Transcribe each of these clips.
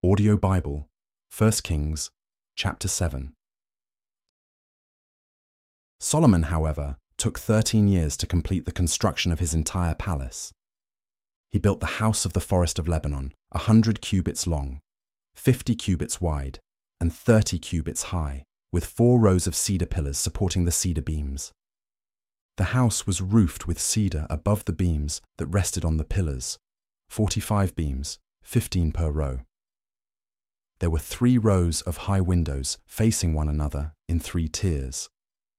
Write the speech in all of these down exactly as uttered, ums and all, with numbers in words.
Audio Bible, First Kings, chapter seven. Solomon, however, took thirteen years to complete the construction of his entire palace. He built the house of the forest of Lebanon, a hundred cubits long, fifty cubits wide, and thirty cubits high, with four rows of cedar pillars supporting the cedar beams. The house was roofed with cedar above the beams that rested on the pillars, forty-five beams, fifteen per row. There were three rows of high windows facing one another in three tiers.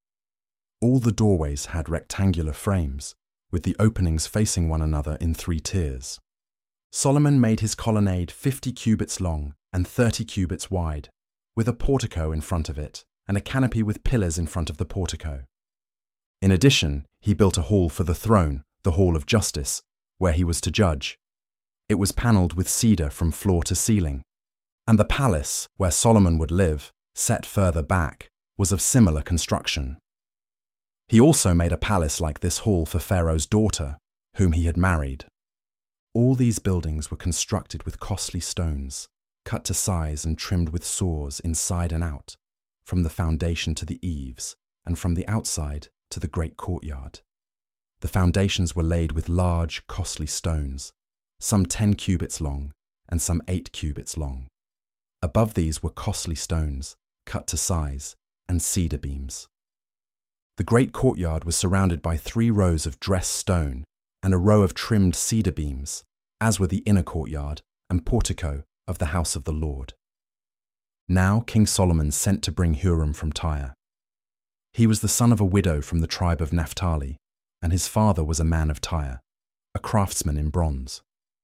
All the doorways had rectangular frames, with the openings facing one another in three tiers. Solomon made his colonnade fifty cubits long and thirty cubits wide, with a portico in front of it and a canopy with pillars in front of the portico. In addition, he built a hall for the throne, the Hall of Justice, where he was to judge. It was panelled with cedar from floor to ceiling, and the palace, where Solomon would live, set further back, was of similar construction. He also made a palace like this hall for Pharaoh's daughter, whom he had married. All these buildings were constructed with costly stones, cut to size and trimmed with saws inside and out, from the foundation to the eaves, and from the outside to the great courtyard. The foundations were laid with large, costly stones, some ten cubits long and some eight cubits long. Above these were costly stones, cut to size, and cedar beams. The great courtyard was surrounded by three rows of dressed stone and a row of trimmed cedar beams, as were the inner courtyard and portico of the house of the Lord. Now King Solomon sent to bring Huram from Tyre. He was the son of a widow from the tribe of Naphtali, and his father was a man of Tyre, a craftsman in bronze.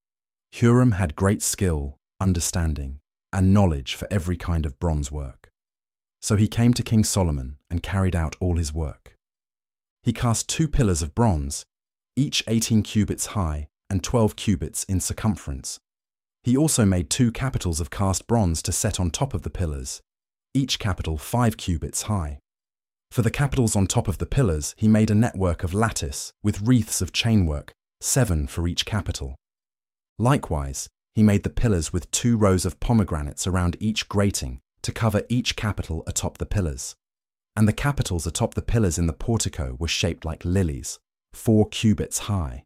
Huram had great skill, understanding, and knowledge for every kind of bronze work. So he came to King Solomon and carried out all his work. He cast two pillars of bronze, each eighteen cubits high and twelve cubits in circumference. He also made two capitals of cast bronze to set on top of the pillars, each capital five cubits high. For the capitals on top of the pillars, he made a network of lattice with wreaths of chainwork, seven for each capital. Likewise, he made the pillars with two rows of pomegranates around each grating to cover each capital atop the pillars. And the capitals atop the pillars in the portico were shaped like lilies, four cubits high.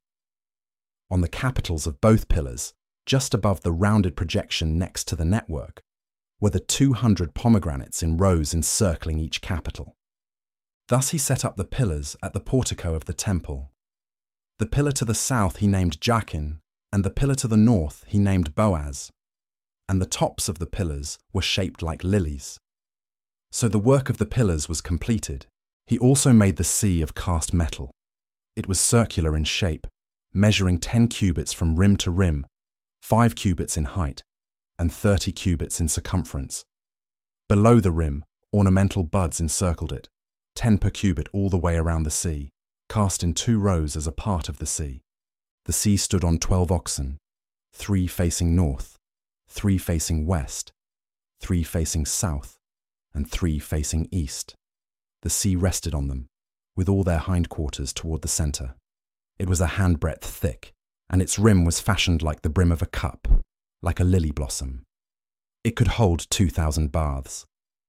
On the capitals of both pillars, just above the rounded projection next to the network, were the two hundred pomegranates in rows encircling each capital. Thus he set up the pillars at the portico of the temple. The pillar to the south he named Jachin, and the pillar to the north he named Boaz, and the tops of the pillars were shaped like lilies. So the work of the pillars was completed. He also made the sea of cast metal. It was circular in shape, measuring ten cubits from rim to rim, five cubits in height, and thirty cubits in circumference. Below the rim, ornamental buds encircled it, ten per cubit all the way around the sea, cast in two rows as a part of the sea. The sea stood on twelve oxen, three facing north, three facing west, three facing south, and three facing east. The sea rested on them, with all their hindquarters toward the centre. It was a handbreadth thick, and its rim was fashioned like the brim of a cup, like a lily blossom. It could hold two thousand baths.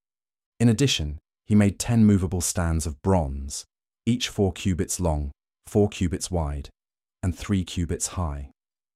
In addition, he made ten movable stands of bronze, each four cubits long, four cubits wide, and three cubits high.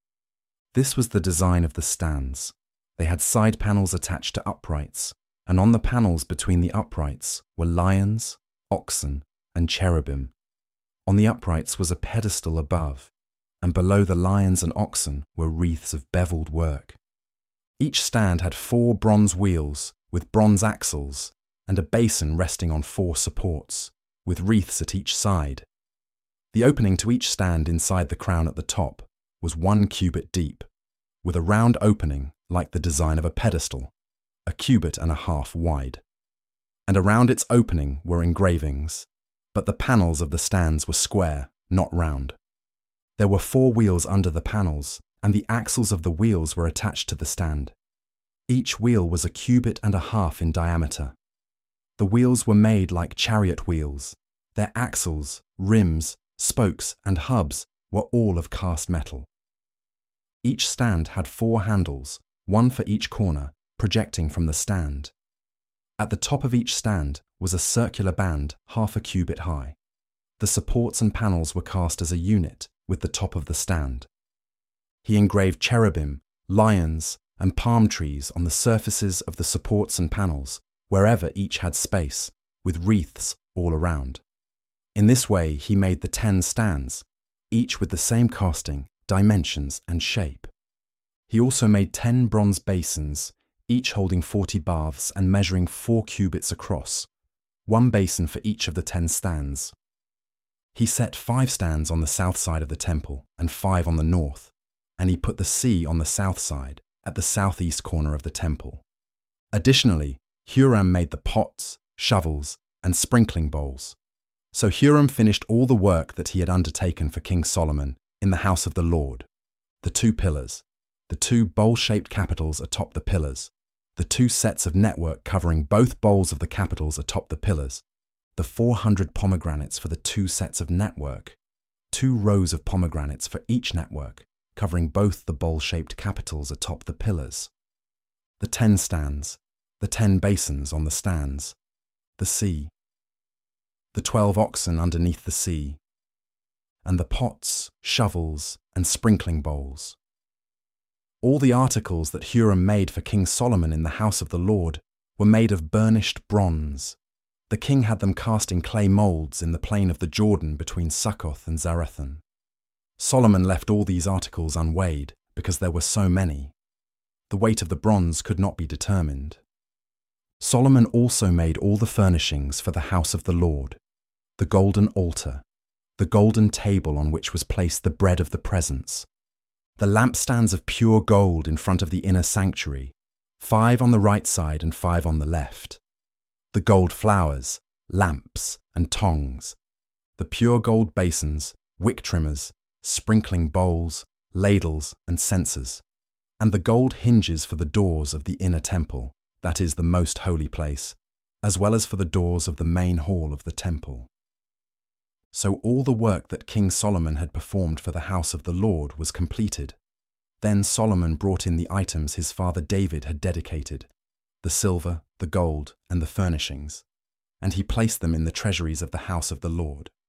This was the design of the stands. They had side panels attached to uprights, and on the panels between the uprights were lions, oxen, and cherubim. On the uprights was a pedestal above, and below the lions and oxen were wreaths of beveled work. Each stand had four bronze wheels with bronze axles, and a basin resting on four supports, with wreaths at each side. The opening to each stand inside the crown at the top was one cubit deep, with a round opening like the design of a pedestal, a cubit and a half wide. And around its opening were engravings, but the panels of the stands were square, not round. There were four wheels under the panels, and the axles of the wheels were attached to the stand. Each wheel was a cubit and a half in diameter. The wheels were made like chariot wheels. Their axles, rims, spokes, and hubs were all of cast metal. Each stand had four handles, one for each corner, projecting from the stand. At the top of each stand was a circular band half a cubit high. The supports and panels were cast as a unit with the top of the stand. He engraved cherubim, lions, and palm trees on the surfaces of the supports and panels, wherever each had space, with wreaths all around. In this way he made the ten stands, each with the same casting, dimensions, and shape. He also made ten bronze basins, each holding forty baths and measuring four cubits across, one basin for each of the ten stands. He set five stands on the south side of the temple and five on the north, and he put the sea on the south side, at the southeast corner of the temple. Additionally, Huram made the pots, shovels, and sprinkling bowls. So Huram finished all the work that he had undertaken for King Solomon in the house of the Lord: the two pillars, the two bowl-shaped capitals atop the pillars, the two sets of network covering both bowls of the capitals atop the pillars, the four hundred pomegranates for the two sets of network, two rows of pomegranates for each network, covering both the bowl-shaped capitals atop the pillars, the ten stands, the ten basins on the stands, the sea, the twelve oxen underneath the sea, and the pots, shovels, and sprinkling bowls. All the articles that Huram made for King Solomon in the house of the Lord were made of burnished bronze. The king had them cast in clay moulds in the plain of the Jordan between Succoth and Zarethan. Solomon left all these articles unweighed because there were so many. The weight of the bronze could not be determined. Solomon also made all the furnishings for the house of the Lord: the golden altar, the golden table on which was placed the bread of the presence, the lampstands of pure gold in front of the inner sanctuary, five on the right side and five on the left, the gold flowers, lamps, and tongs, the pure gold basins, wick trimmers, sprinkling bowls, ladles, and censers, and the gold hinges for the doors of the inner temple, that is the most holy place, as well as for the doors of the main hall of the temple. So all the work that King Solomon had performed for the house of the Lord was completed. Then Solomon brought in the items his father David had dedicated, the silver, the gold, and the furnishings, and he placed them in the treasuries of the house of the Lord.